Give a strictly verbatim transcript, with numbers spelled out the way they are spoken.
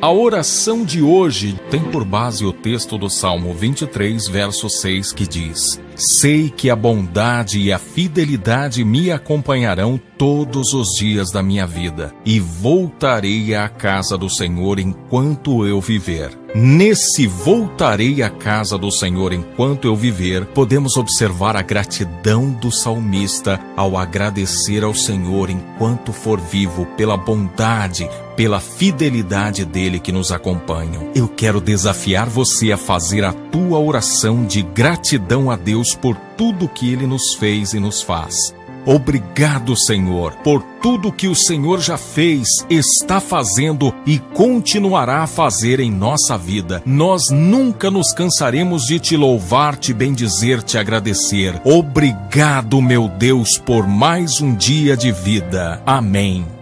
A oração de hoje tem por base o texto do Salmo vinte e três, verso seis, que diz: sei que a bondade e a fidelidade me acompanharão todos os dias da minha vida, e voltarei à casa do Senhor enquanto eu viver. Nesse voltarei à casa do Senhor enquanto eu viver, podemos observar a gratidão do salmista ao agradecer ao Senhor enquanto for vivo pela bondade, pela fidelidade dele que nos acompanham. Eu quero desafiar você a fazer a tua oração de gratidão a Deus por tudo que Ele nos fez e nos faz. Obrigado, Senhor, por tudo que o Senhor já fez, está fazendo e continuará a fazer em nossa vida. Nós nunca nos cansaremos de te louvar, te bendizer, te agradecer. Obrigado, meu Deus, por mais um dia de vida. Amém.